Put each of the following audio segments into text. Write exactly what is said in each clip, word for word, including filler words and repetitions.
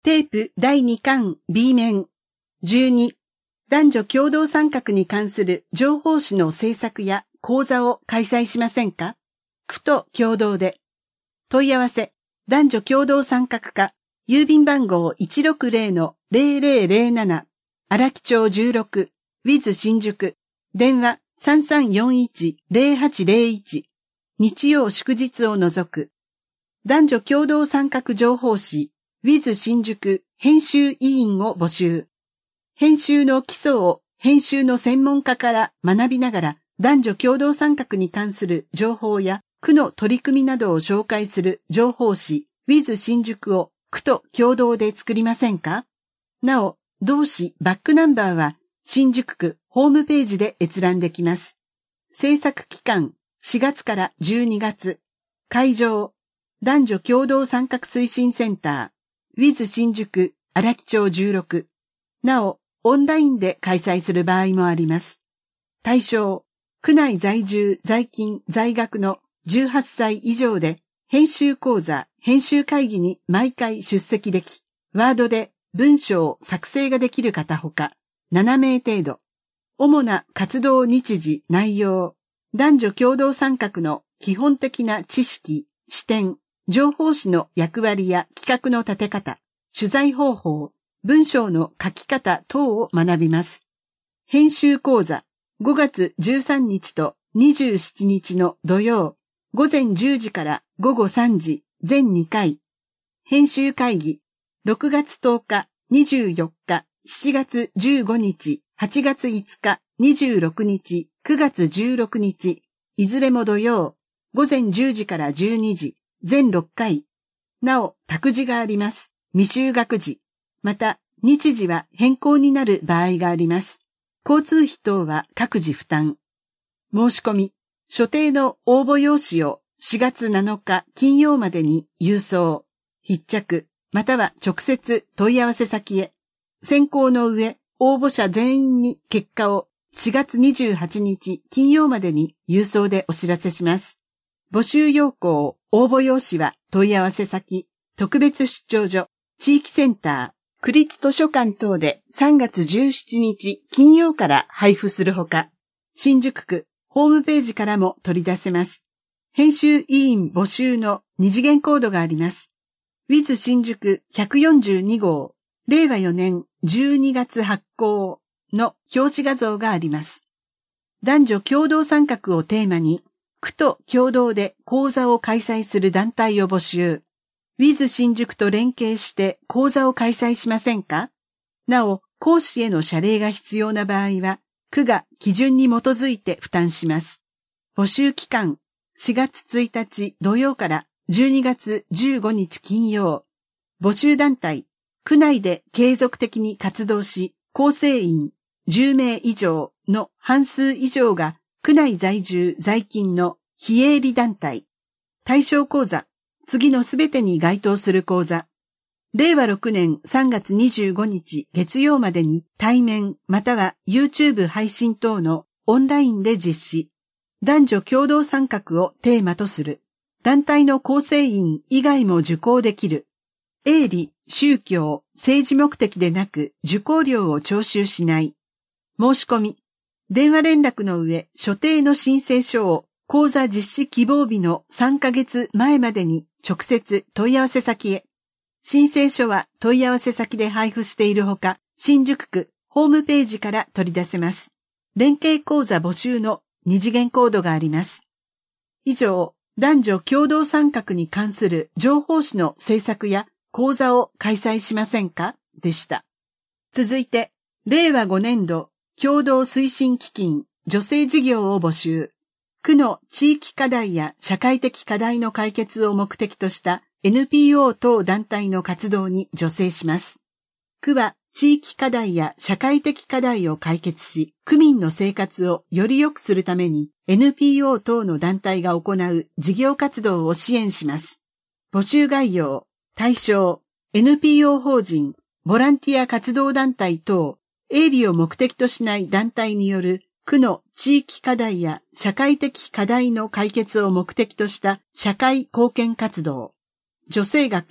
テープだいにかん B 面じゅうに男女共同参画に関する情報誌の制作や講座を開催しませんか？区と共同で。問い合わせ、男女共同参画課、郵便番号 いちろくぜろのぜろぜろぜろなな、荒木町じゅうろく、ウィズ 新宿、電話 さんさんよんいちぜろはちぜろいち、日曜祝日を除く。男女共同参画情報誌、ウィズ 新宿編集委員を募集。編集の基礎を編集の専門家から学びながら男女共同参画に関する情報や区の取り組みなどを紹介する情報誌 ウィズ 新宿を区と共同で作りませんか？なお、同誌バックナンバーは新宿区ホームページで閲覧できます。制作期間しがつからじゅうにがつ。会場男女共同参画推進センター ウィズ 新宿荒木町じゅうろく。なお、オンラインで開催する場合もあります。対象、区内在住、在勤、在学のじゅうはっさい以上で、編集講座、編集会議に毎回出席でき、ワードで文章作成ができる方ほか、ななめい程度。主な活動日時、内容、男女共同参画の基本的な知識、視点、情報誌の役割や企画の立て方、取材方法、文章の書き方等を学びます。編集講座、ごがつじゅうさんにちとにじゅうしちにちの土曜、午前じゅうじから午後さんじ、全にかい。編集会議、ろくがつとおか、にじゅうよっか、しちがつじゅうごにち、はちがついつか、にじゅうろくにち、くがつじゅうろくにち、いずれも土曜、午前じゅうじからじゅうにじ、全ろっかい。なお、託児があります。未就学児。また、日時は変更になる場合があります。交通費等は各自負担。申し込み、所定の応募用紙をしがつなのか金曜までに郵送、必着、または直接問い合わせ先へ。選考の上、応募者全員に結果をしがつにじゅうはちにち金曜までに郵送でお知らせします。募集要項、応募用紙は問い合わせ先、特別出張所、地域センター、区立図書館等でさんがつじゅうしちにち金曜から配布するほか、新宿区ホームページからも取り出せます。編集委員募集の二次元コードがあります。ウィズ 新宿ひゃくよんじゅうにごう、れいわよねんじゅうにがつ発行の表紙画像があります。男女共同参画をテーマに、区と共同で講座を開催する団体を募集。ウィズ 新宿と連携して講座を開催しませんか？なお、講師への謝礼が必要な場合は、区が基準に基づいて負担します。募集期間、しがつついたち土曜からじゅうにがつじゅうごにち金曜。募集団体、区内で継続的に活動し、構成員じゅうめい以上の半数以上が区内在住在勤の非営利団体。対象講座、次のすべてに該当する講座。れいわろくねんさんがつにじゅうごにち月曜までに対面または YouTube 配信等のオンラインで実施。男女共同参画をテーマとする。団体の構成員以外も受講できる。営利、宗教、政治目的でなく受講料を徴収しない。申し込み。電話連絡の上、所定の申請書を講座実施希望日のさんかげつまえまでに直接問い合わせ先へ。申請書は問い合わせ先で配布しているほか、新宿区ホームページから取り出せます。連携講座募集の二次元コードがあります。以上、男女共同参画に関する情報誌の制作や講座を開催しませんかでした。続いて、れいわごねんど共同推進基金女性事業を募集。区の地域課題や社会的課題の解決を目的とした エヌピーオー 等団体の活動に助成します。区は地域課題や社会的課題を解決し、区民の生活をより良くするために エヌピーオー 等の団体が行う事業活動を支援します。募集概要、対象、エヌピーオー 法人、ボランティア活動団体等、営利を目的としない団体による区の地域課題や社会的課題の解決を目的とした社会貢献活動。助成額、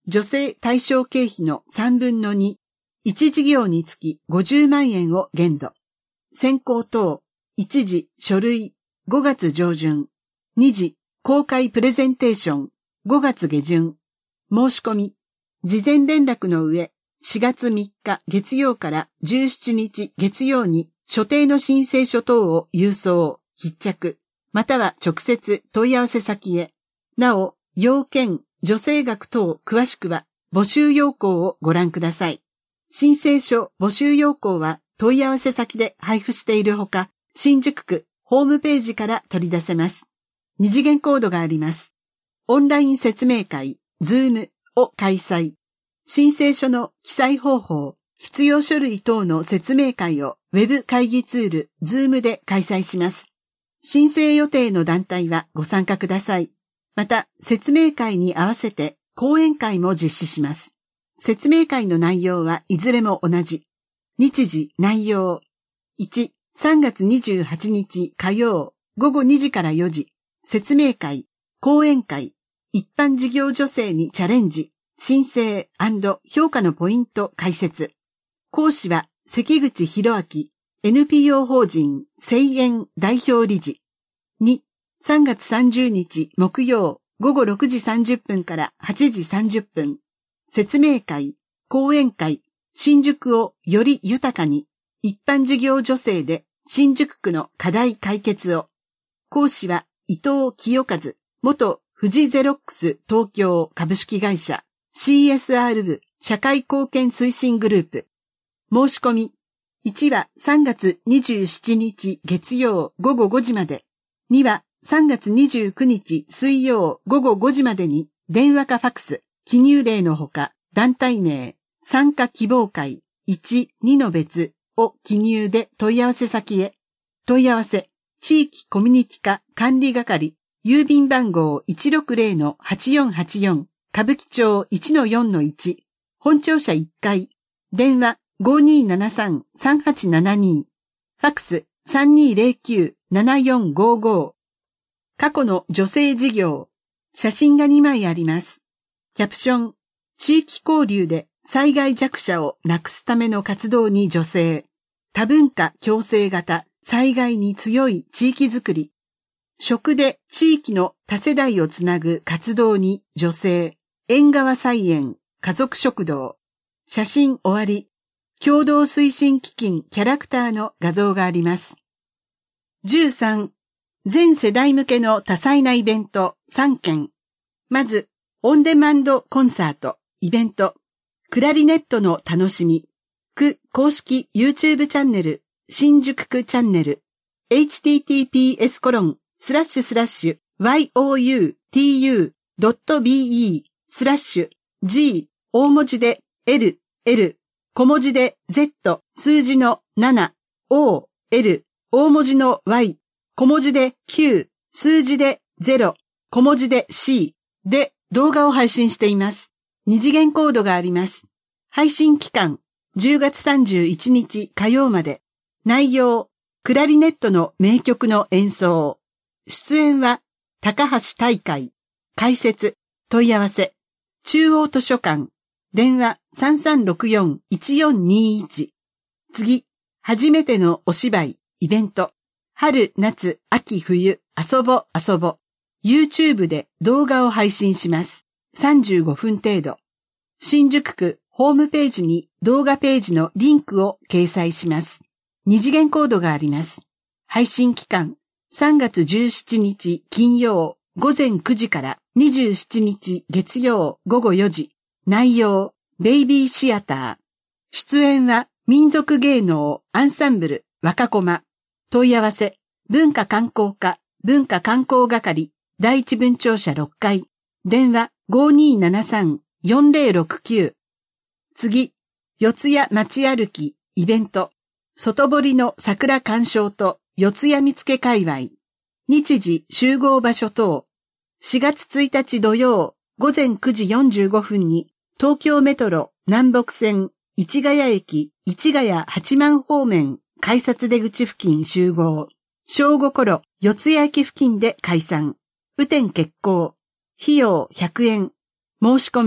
女性対象経費のさんぶんのに、いち事業につきごじゅうまんえんを限度。選考等、いち次書類、ごがつ上旬。に次公開プレゼンテーション、ごがつ下旬。申し込み、事前連絡の上、しがつみっか月曜からじゅうしちにち月曜に所定の申請書等を郵送、必着、または直接問い合わせ先へ。なお、要件、助成額等詳しくは募集要項をご覧ください。申請書募集要項は問い合わせ先で配布しているほか、新宿区ホームページから取り出せます。二次元コードがあります。オンライン説明会、ズームを開催。申請書の記載方法、必要書類等の説明会をウェブ会議ツール、ズームで開催します。申請予定の団体はご参加ください。また、説明会に合わせて講演会も実施します。説明会の内容はいずれも同じ。日時、内容。いち、さんがつにじゅうはちにち火曜、ごごにじからよじ。説明会、講演会、一般事業助成にチャレンジ、申請&評価のポイント解説。講師は関口博明、エヌピーオー 法人清園代表理事。に、さんがつさんじゅうにち木曜ごごろくじさんじゅっぷんからはちじさんじゅっぷん。説明会、講演会、新宿をより豊かに、一般事業助成で新宿区の課題解決を。講師は伊藤清和、元富士ゼロックス東京株式会社 シーエスアール 部社会貢献推進グループ。申し込み。いちはさんがつにじゅうしちにち月曜ごごごじまで。にはさんがつにじゅうくにち水曜ごごごじまでに電話かファクス、記入例のほか団体名、参加希望会いち、にの別を記入で問い合わせ先へ。問い合わせ、地域コミュニティ課管理係、郵便番号 いちろくぜろのはちよんはちよん、歌舞伎町 いちのよんのいち、本庁舎いっかい、電話 ごにーななさんさんはちななに、ファクス さんにーぜろきゅうななよんごご。過去の助成事業、写真がにまいあります。キャプション、地域交流で災害弱者をなくすための活動に助成、多文化共生型災害に強い地域づくり、食で地域の多世代をつなぐ活動に助成、縁側菜園、家族食堂、写真終わり、共同推進基金キャラクターの画像があります。じゅうさん、全世代向けの多彩なイベントさんけん。まず、オンデマンドコンサート、イベント、クラリネットの楽しみ、区公式 YouTube チャンネル、新宿区チャンネル、エイチティーティーピーエスコロンスラッシュスラッシュワイオーユーティーユードットビーイースラッシュ G 大文字で L、L、小文字で Z、数字のなな、O、L、大文字の Y、小文字で Q、数字でゼロ、小文字で C で動画を配信しています。二次元コードがあります。配信期間、じゅうがつさんじゅういちにち火曜まで。内容、クラリネットの名曲の演奏。出演は、高橋大会。解説、問い合わせ。中央図書館。電話 さんさんろくよんいちよんにいち。次、初めてのお芝居、イベント。春、夏、秋、冬、遊ぼ、遊ぼ。YouTube で動画を配信します。さんじゅうごふん程度。新宿区ホームページに動画ページのリンクを掲載します。二次元コードがあります。配信期間、さんがつじゅうしちにち金曜ごぜんくじからにじゅうしちにち月曜ごごよじ。内容、ベイビーシアター。出演は民族芸能アンサンブル若駒。問い合わせ、文化観光課文化観光係第一分庁舎ろっかい。電話 ごにーななさんよんぜろろくきゅう。次、四谷街歩きイベント。外堀の桜鑑賞と四谷見附界隈。日時集合場所等。しがつついたち土曜ごぜんくじよんじゅうごふんに東京メトロ南北線市ヶ谷駅市ヶ谷八幡方面改札出口付近集合。正午頃四谷駅付近で解散。雨天決行。費用ひゃくえん。申し込み。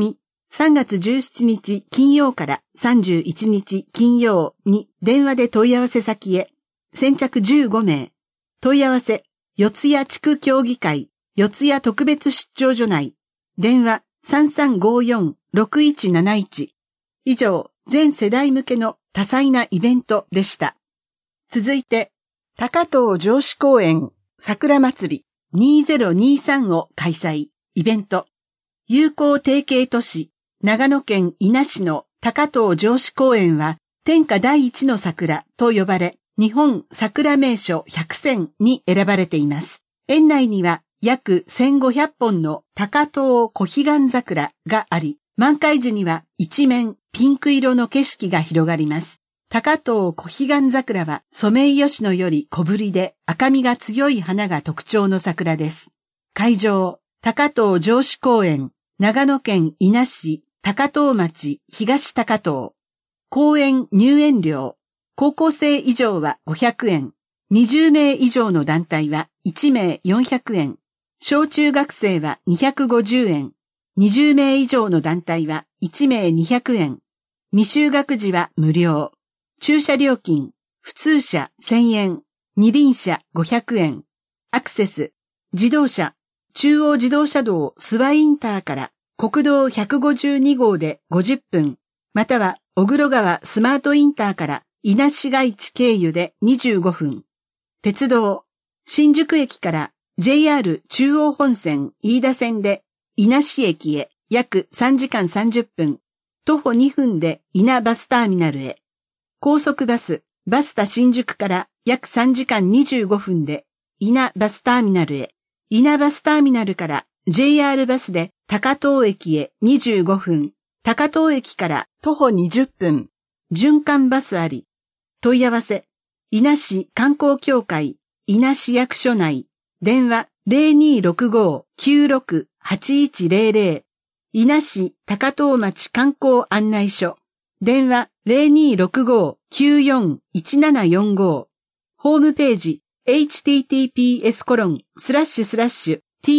さんがつじゅうしちにち金曜からさんじゅういちにち金曜に電話で問い合わせ先へ。先着じゅうごめい。問い合わせ、四谷地区協議会、四谷特別出張所内。電話さんさんごよんろくいちなないち。以上、全世代向けの多彩なイベントでした。続いて、高遠城址公園桜祭りにせんにじゅうさんを開催、イベント。友好提携都市、長野県伊那市の高遠城址公園は、天下第一の桜と呼ばれ、日本桜名所ひゃくせんに選ばれています。園内には約せんごひゃっぽんの高遠小彼岸桜があり、満開時には一面ピンク色の景色が広がります。高遠小彼岸桜はソメイヨシノより小ぶりで赤みが強い花が特徴の桜です。会場、高遠城址公園、長野県伊那市、高遠町、東高遠。公園入園料、高校生以上はごひゃくえん、にじゅうめい以上の団体はいちめいよんひゃくえん、小中学生はにひゃくごじゅうえん、にじゅうめい以上の団体はいちめいにひゃくえん、未就学児は無料。駐車料金、普通車せんえん、二輪車ごひゃくえん、アクセス、自動車、中央自動車道諏訪インターから国道ひゃくごじゅうにごうでごじゅっぷん、または小黒川スマートインターから伊那市街地経由でにじゅうごふん。鉄道、新宿駅から ジェイアール 中央本線飯田線で伊那市駅へ約さんじかんさんじゅっぷん、徒歩にふんで伊那バスターミナルへ。高速バス、バスタ新宿から約さんじかんにじゅうごふんで伊那バスターミナルへ。伊那バスターミナルから ジェイアール バスで高遠駅へにじゅうごふん。高遠駅から徒歩にじゅっぷん。循環バスあり。問い合わせ、伊那市観光協会、伊那市役所内。電話 ゼロにーろくごーきゅうろくはちいちゼロゼロ。伊那市高遠町観光案内所。電話 ゼロにーろくごーきゅうよんいちななよんごー。ホームページ エイチティーティーピーエスコロンスラッシュスラッシュ タ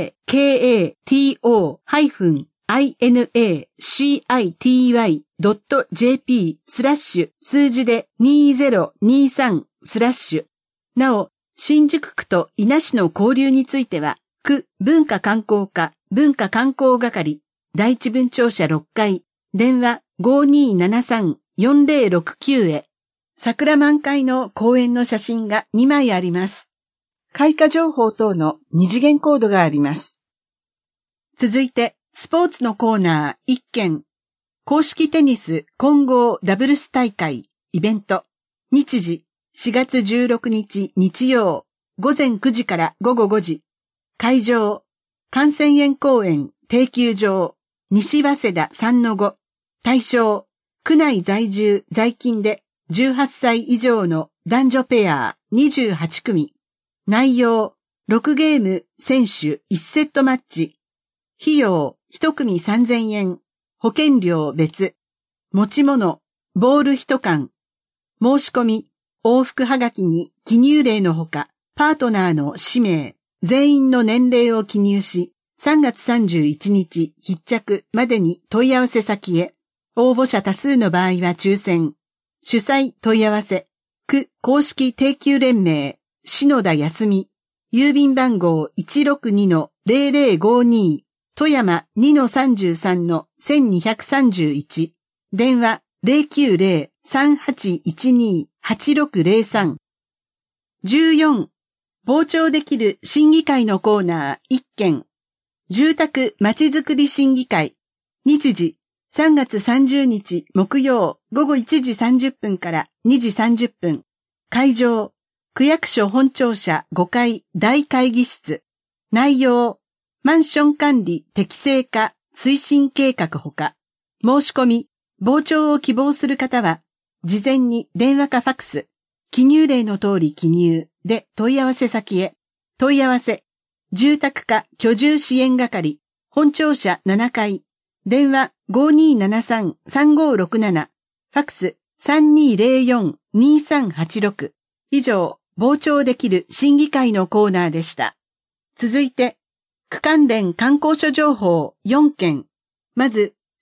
カト ハイフン イナシティドットジェーピー スラッシュ数字でにせんにじゅうさんスラッシュ。なお、新宿区と伊那市の交流については、区文化観光課文化観光係第一分庁舎ろっかい、電話 ごにーななさんよんぜろろくきゅう へ。桜満開の公園の写真がにまいあります。開花情報等の二次元コードがあります。続いて、スポーツのコーナーいっけん。公式テニス混合ダブルス大会イベント。日時しがつじゅうろくにち日曜ごぜんくじからごごごじ。会場関仙園公園定休場西早稲田 さんのご。対象区内在住在勤でじゅうはっさい以上の男女ペアにじゅうはちくみ。内容ろくゲーム選手いちセットマッチ。費用いちくみさんぜんえん。保険料別。持ち物、ボールいちかん。申し込み、往復はがきに記入例のほか、パートナーの氏名、全員の年齢を記入し、さんがつさんじゅういちにち必着までに問い合わせ先へ。応募者多数の場合は抽選。主催問い合わせ。区公式定休連盟、篠田康美。郵便番号 いちろくにのゼロゼロごに。富山 にのさんじゅうさんのせんにひゃくさんじゅういち。電話 ゼロきゅうゼロ さんはちいちに はちろくゼロさん。じゅうよん。傍聴できる審議会のコーナーいっけん。住宅まちづくり審議会。日時さんがつさんじゅうにち木曜ごごいちじさんじゅっぷんからにじさんじゅっぷん。会場区役所本庁舎ごかい大会議室。内容マンション管理適正化推進計画ほか、申し込み、傍聴を希望する方は、事前に電話かファクス、記入例の通り記入で問い合わせ先へ。問い合わせ、住宅課居住支援係、本庁舎ななかい、電話 ごにーななさんさんごろくなな、ファクス さんにーゼロよんにーさんはちろく。以上、傍聴できる審議会のコーナーでした。続いて、区関連観光所情報よんけん。まず、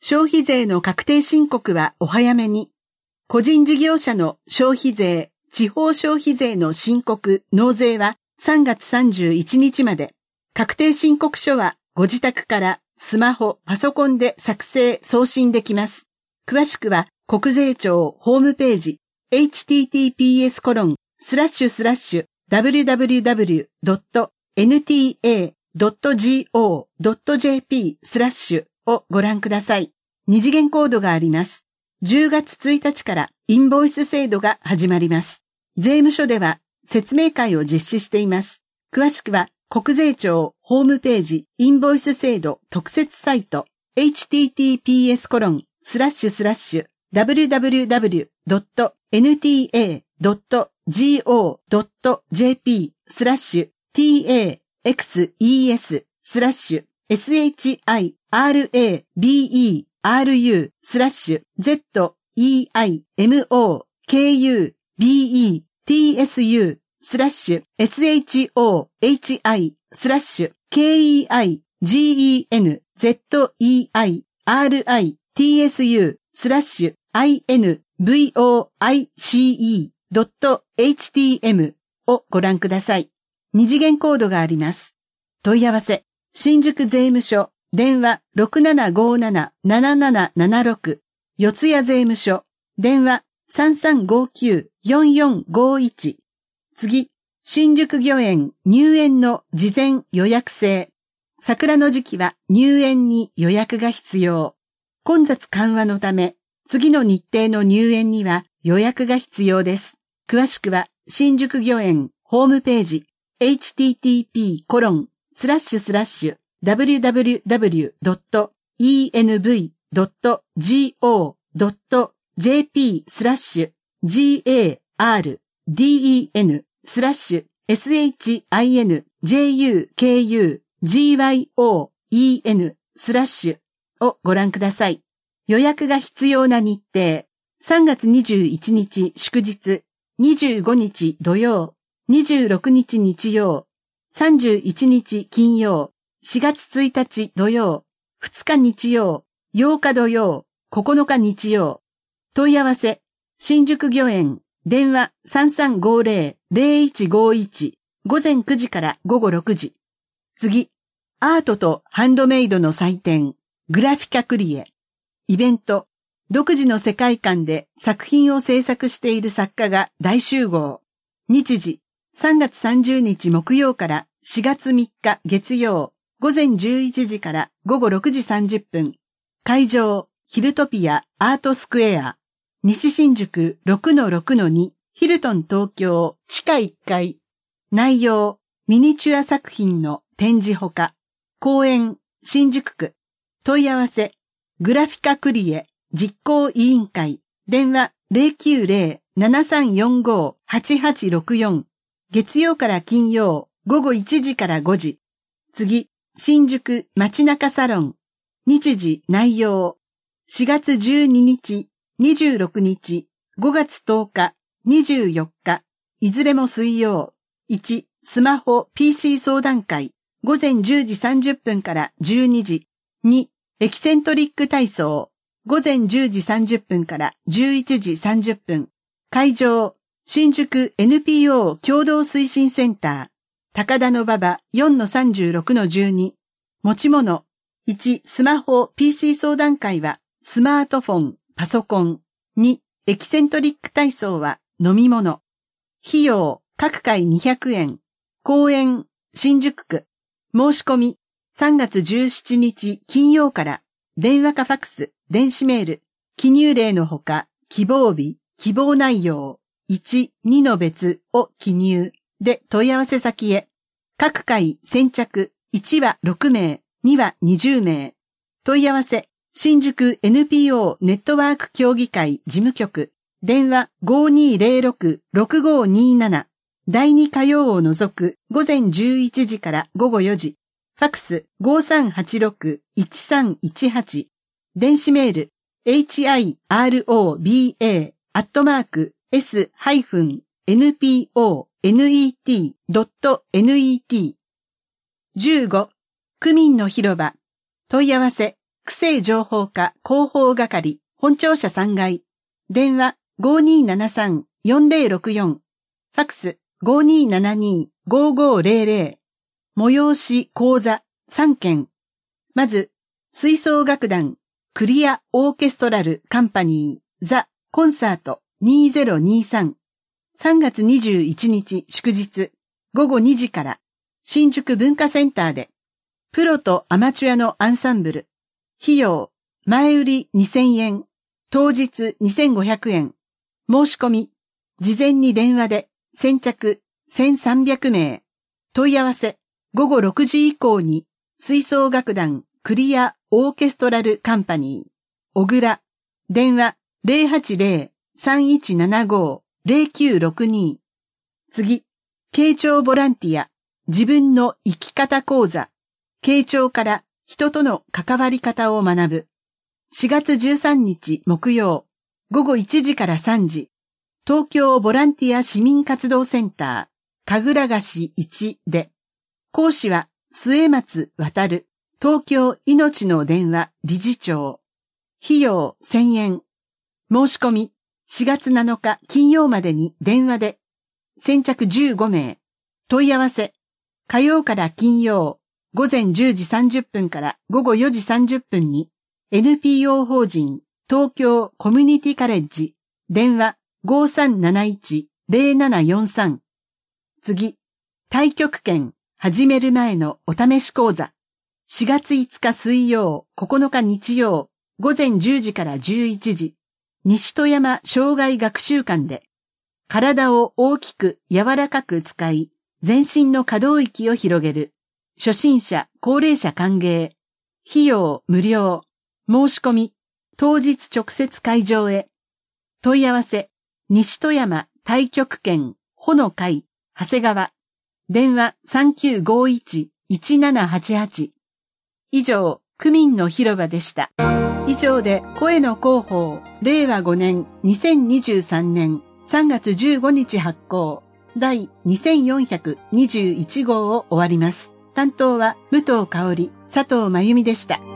消費税の確定申告はお早めに。個人事業者の消費税、地方消費税の申告、納税はさんがつさんじゅういちにちまで。確定申告書はご自宅からスマホ、パソコンで作成、送信できます。詳しくは国税庁ホームページ エイチティーティーピーエスコロンスラッシュスラッシュダブリュダブリュダブリュドットエヌティーエードットジーオードットジェーピースラッシュをご覧ください。二次元コードがあります。じゅうがつついたちからインボイス制度が始まります。税務署では説明会を実施しています。詳しくは国税庁ホームページインボイス制度特設サイト エイチティーティーピーエスコロンスラッシュスラッシュダブリュダブリュダブリュドットエヌティーエードットジーオードットジェーピースラッシュ ティーエーエックスイーエス スラッシュ エスエイチアイアールエービーイーアールユー スラッシュ ゼットイーアイエムオーケーユービーイーティーエスユー スラッシュ エスエイチオーエイチアイ スラッシュ ケーイーアイジーイーエヌ ゼットイーアイアールアイ ティーエスユー スラッシュ アイエヌブイオーアイシーイー ドットエイチティーエム をご覧ください。二次元コードがあります。問い合わせ、新宿税務署、電話 ろくななごーなな ななななななろく、四谷税務署、電話 さんさんごきゅう よんよんごいち。次、新宿御苑入園の事前予約制。桜の時期は入園に予約が必要。混雑緩和のため、次の日程の入園には予約が必要です。詳しくは新宿御苑ホームページ エイチティーティーピーコロンスラッシュスラッシュダブリュダブリュダブリュドットイーエヌブイドットジーオードットジェーピースラッシュジーエーアールディーイーエヌスラッシュエスエイチアイエヌジェーユーケーユージーワイオーイーエヌスラッシュをご覧ください。予約が必要な日程。さんがつにじゅういちにち祝日、にじゅうごにち土曜、にじゅうろくにち日曜、さんじゅういちにち金曜、しがつついたち土曜、ふつか日曜、ようか土曜、ここのか日曜。問い合わせ、新宿御苑、電話 さんさんごゼロ ゼロいちごいち、午前くじから午後ろくじ。次、アートとハンドメイドの祭典、グラフィカクリエ。イベント、独自の世界観で作品を制作している作家が大集合。日時、さんがつさんじゅうにち木曜からしがつみっか月曜、午前じゅういちじから午後ろくじさんじゅっぷん。会場、ヒルトピアアートスクエア。西新宿 ろくのろくのに、ヒルトン東京地下いっかい。内容、ミニチュア作品の展示ほか。公園、新宿区。問い合わせ、グラフィカクリエ実行委員会。電話 ゼロきゅうゼロ ななさんよんご はちはちろくよん。月曜から金曜、午後いちじからごじ。次、新宿街中サロン。日時、内容。しがつじゅうににち、にじゅうろくにち、ごがつとおか、にじゅうよっか。いずれも水曜。いち、スマホ ピーシー 相談会。午前じゅうじさんじゅっぷんからじゅうにじ。に、エキセントリック体操。午前じゅうじさんじゅっぷんからじゅういちじさんじゅっぷん。会場、新宿 エヌピーオー 共同推進センター。高田の馬場 よんのさんじゅうろくのじゅうに。持ち物。いち、スマホ ピーシー 相談会はスマートフォン、パソコン。に、エキセントリック体操は飲み物。費用、各回にひゃくえん。公園、新宿区。申し込み、さんがつじゅうしちにち金曜から、電話かファクス、電子メール、記入例のほか、希望日、希望内容、いち、にの別を記入、で問い合わせ先へ。各回先着、いちはろくめい、にはにじゅうめい。問い合わせ、新宿 エヌピーオー ネットワーク協議会事務局、電話 ごにーぜろろく ろくごにーなな。だいに火曜を除く午前じゅういちじから午後よじ。ファクス ごさんはちろく いちさんいちはち。電子メール エイチアイアールオービーエー アットマーク エス エヌピーオーネット ドット ネット。じゅうご、区民の広場。問い合わせ、 成情報課広報係本庁舎さんがい。電話 ごーにーななさんよんぜろろくよん。ファックス ごーにーななにーごーごーぜろぜろ。催し講座さんけん。まず、吹奏楽団クリアオーケストラルカンパニーザコンサートにせんにじゅうさん。さんがつにじゅういちにち祝日ごごにじから新宿文化センターでプロとアマチュアのアンサンブル。費用前売りにせんえん。当日にせんごひゃくえん。申し込み事前に電話で先着せんさんびゃくめい。問い合わせごごろくじ以降に吹奏楽団クリアオーケストラルカンパニー小倉電話 ゼロはちゼロ さんいちななご ゼロきゅうろくに。次、傾聴ボランティア自分の生き方講座傾聴から人との関わり方を学ぶしがつじゅうさんにち木曜ごごいちじからさんじ東京ボランティア市民活動センター神楽菓子いちで講師は末松渉東京いのちの電話理事長費用せんえん申し込みしがつなのか金曜までに電話で先着じゅうごめい問い合わせ火曜から金曜ごぜんじゅうじさんじゅっぷんからごごよじさんじゅっぷんに エヌピーオー 法人東京コミュニティカレッジ電話 ごーさんなないちゼロななよんさん。次、太極拳始める前のお試し講座しがついつか水曜ここのか日曜ごぜんじゅうじからじゅういちじ西戸山障害学習館で体を大きく柔らかく使い全身の可動域を広げる初心者高齢者歓迎費用無料申し込み当日直接会場へ問い合わせ西戸山太極拳穂の会長谷川電話 さんきゅうごいちいちななはちはち。以上区民の広場でした。以上で声の広報れいわごねんにせんにじゅうさんねんさんがつじゅうごにち発行第にせんよんひゃくにじゅういちごうを終わります。担当は武藤香織、佐藤真由美でした。